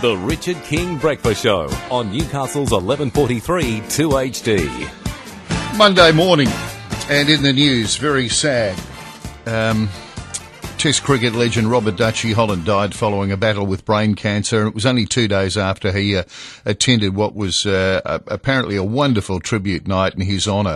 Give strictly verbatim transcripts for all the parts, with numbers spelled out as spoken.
The Richard King Breakfast Show on Newcastle's eleven forty-three two H D. Monday morning, and in the news, very sad. Um, Test cricket legend Robert Dutchy Holland died following a battle with brain cancer. It was only two days after he uh, attended what was uh, apparently a wonderful tribute night in his honour.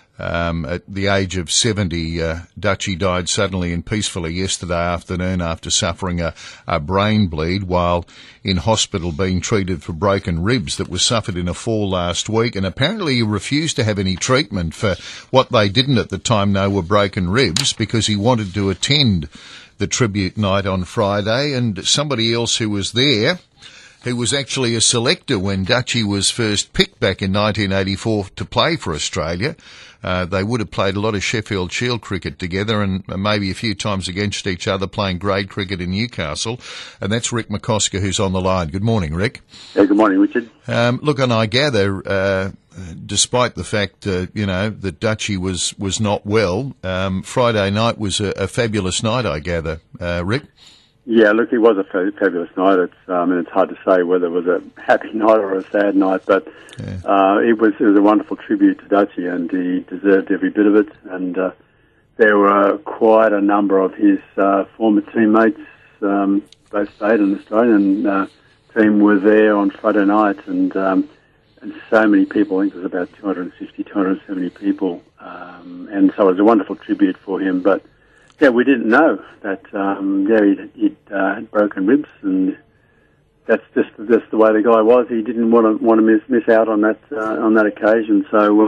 Um, at the age of seventy, uh, Dutchy died suddenly and peacefully yesterday afternoon after suffering a, a brain bleed while in hospital being treated for broken ribs that was suffered in a fall last week. And apparently he refused to have any treatment for what they didn't at the time know were broken ribs because he wanted to attend the tribute night on Friday. And somebody else who was there, who was actually a selector when Dutchy was first picked back in nineteen eighty-four to play for Australia. Uh, they would have played a lot of Sheffield Shield cricket together and maybe a few times against each other playing grade cricket in Newcastle. And that's Rick McCosker, who's on the line. Good morning, Rick. Yeah, good morning, Richard. Um, look, and I gather, uh, despite the fact, uh, you know, that Dutchy was, was not well, um, Friday night was a, a fabulous night, I gather. Uh, Rick? Yeah, look, it was a fabulous night. It's, I mean, it's hard to say whether it was a happy night or a sad night, but yeah. uh, it was it was a wonderful tribute to Dutchy, and he deserved every bit of it. And uh, there were quite a number of his uh, former teammates, um, both state and Australian uh, team, were there on Friday night, and um, and so many people. I think it was about two hundred fifty, two hundred seventy people, um, and so it was a wonderful tribute for him. But yeah, we didn't know that. Um, yeah, he'd, he'd uh, had broken ribs, and that's just just the way the guy was. He didn't want to want to miss miss out on that uh, on that occasion. So uh,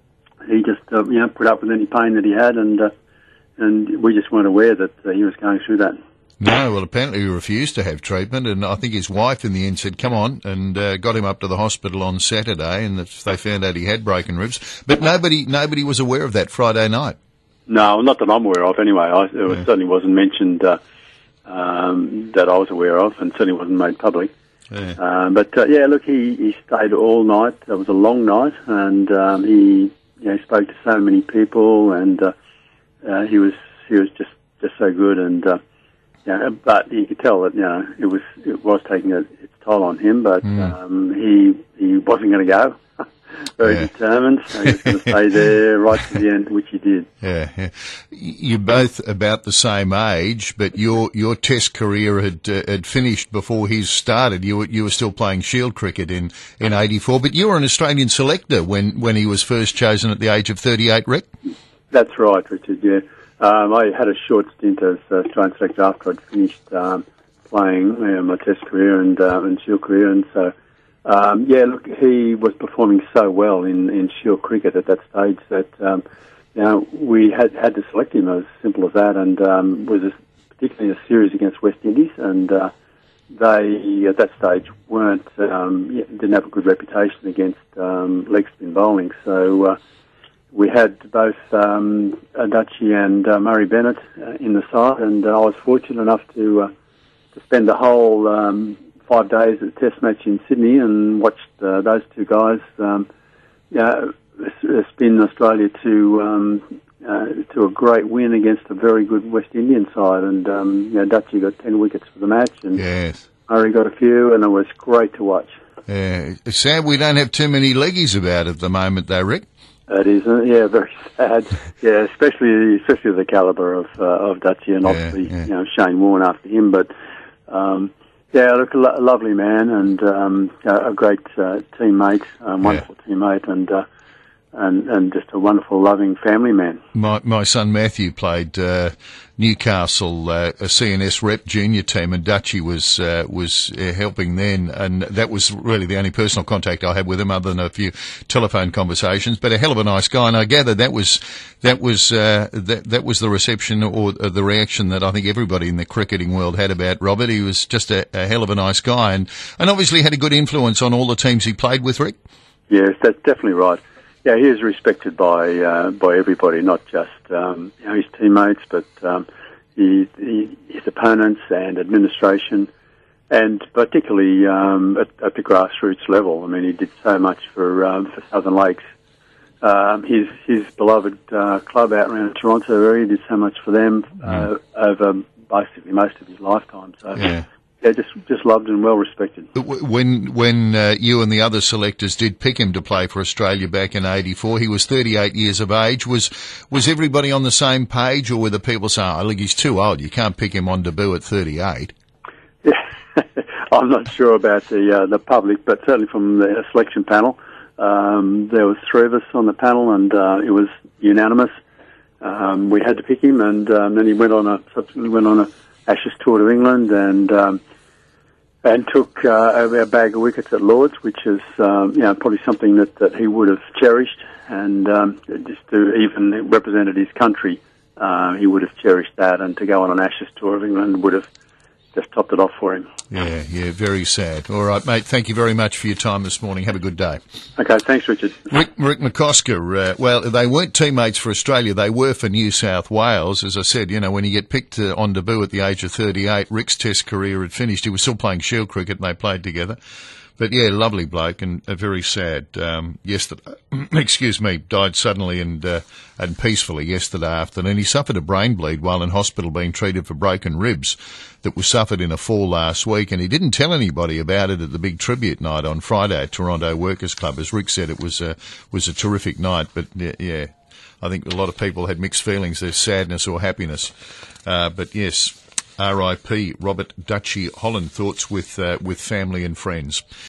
he just uh, you know put up with any pain that he had, and uh, and we just weren't aware that uh, he was going through that. No, well, apparently he refused to have treatment, and I think his wife in the end said, come on, and uh, got him up to the hospital on Saturday, and they found out he had broken ribs. But nobody nobody was aware of that Friday night. No, not that I'm aware of anyway. I, it yeah. certainly wasn't mentioned uh, um, that I was aware of, and certainly wasn't made public. Yeah. Um, but, uh, yeah, look, he, he stayed all night. It was a long night, and um, he you know, spoke to so many people, and uh, uh, he was he was just, just so good. And uh, yeah, but you could tell that you know it was it was taking a, its toll on him, but mm. um, he he wasn't going to go. Very yeah. determined. He was going to stay there right to the end, which he did. Yeah, yeah. You're both about the same age, but your your Test career had uh, had finished before his started. You were you were still playing Shield cricket in in eighty-four, but you were an Australian selector when when he was first chosen at the age of thirty-eight, Rick. That's right, Richard. Yeah, um, I had a short stint as Australian selector after I'd finished um, playing you know, my Test career and uh, and Shield career, and so. Um, yeah, look, he was performing so well in, in Shield cricket at that stage that, um, you know, we had had to select him, as simple as that, and um, was a, particularly a series against West Indies, and uh, they, at that stage, weren't, um, didn't have a good reputation against um, leg spin bowling, so uh, we had both um, Dutchy and uh, Murray Bennett uh, in the side, and uh, I was fortunate enough to, uh, to spend the whole um, five days at the Test match in Sydney and watched uh, those two guys um, you know, spin Australia to um, uh, to a great win against a very good West Indian side. And um, you know, Dutchy got ten wickets for the match, and yes. Murray got a few, and it was great to watch. Yeah. Sad we don't have too many leggies about at the moment, though, Rick. It is, uh, yeah, very sad. Yeah, especially especially the calibre of uh, of Dutchy, and obviously yeah, yeah. you know Shane Warne after him, but. Um, Yeah, look, a, lo- a lovely man and um, a, a great uh, teammate, a wonderful yeah. teammate, and uh, and and just a wonderful, loving family man. My my son Matthew played uh, Newcastle, uh, a C N S rep junior team, and Dutchy was uh, was uh, helping then, and that was really the only personal contact I had with him, other than a few telephone conversations. But a hell of a nice guy, and I gather that was that was uh, that that was the reception or uh, the reaction that I think everybody in the cricketing world had about Robert. He was just a, a hell of a nice guy, and and obviously had a good influence on all the teams he played with. Rick. Yes, that's definitely right. Yeah, he is respected by uh, by everybody, not just um, you know, his teammates, but um, he, he, his opponents and administration, and particularly um, at, at the grassroots level. I mean, he did so much for um, for Southern Lakes. Um, his his beloved uh, club out around Toronto area, he did so much for them uh, over basically most of his lifetime. So, yeah. yeah, just just loved and well respected. When when uh, you and the other selectors did pick him to play for Australia back in eighty-four, he was thirty-eight years of age. Was was everybody on the same page, or were the people saying, "Oh, look, he's too old. You can't pick him on debut at thirty-eight"? Yeah, I'm not sure about the uh, the public, but certainly from the selection panel, um, there was three of us on the panel, and uh, it was unanimous. Um, we had to pick him, and um, then he went on a subsequently went on a Ashes tour to England, and um, and took uh, a bag of wickets at Lords, which is um, you know probably something that, that he would have cherished, and um, just to even represented his country, uh, he would have cherished that, and to go on an Ashes tour of England would have just topped it off for him. Yeah, yeah, very sad. All right, mate, thank you very much for your time this morning. Have a good day. Okay, thanks, Richard. Rick, Rick McCosker, uh, well, they weren't teammates for Australia, they were for New South Wales. As I said, you know, when you get picked uh, on debut at the age of thirty-eight, Rick's Test career had finished. He was still playing Shield cricket and they played together. But yeah, lovely bloke and uh, very sad. Um, yesterday, excuse me, died suddenly and uh, and peacefully yesterday afternoon. He suffered a brain bleed while in hospital being treated for broken ribs that was suffered in a fall last week, and he didn't tell anybody about it at the big tribute night on Friday at Toronto Workers Club. As Rick said, it was a, was a terrific night, but yeah, yeah, I think a lot of people had mixed feelings. There's sadness or happiness. Uh, but yes, R I P Robert Dutchy Holland. Thoughts with uh, with family and friends.